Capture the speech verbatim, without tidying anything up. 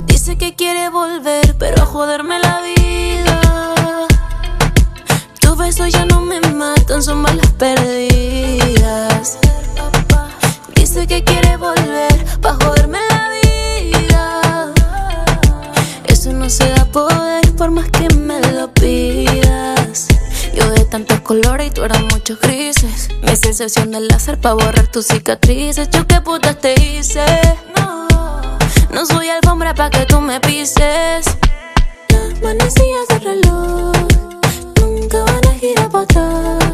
Dice que quiere volver, pero a joderme la vida. Tus besos ya no me matan, son balas perdidas. Dice que quiere volver, pa' joderme la vida. Eso no se da poder, por más que me lo pidas. Yo de tantos colores y tú eras muchos grises. Mi sensación de láser pa' borrar tus cicatrices. Yo qué putas te hice. No, no soy alfombra pa' que tú me pises. Las manecillas del reloj nunca van a girar para atrás.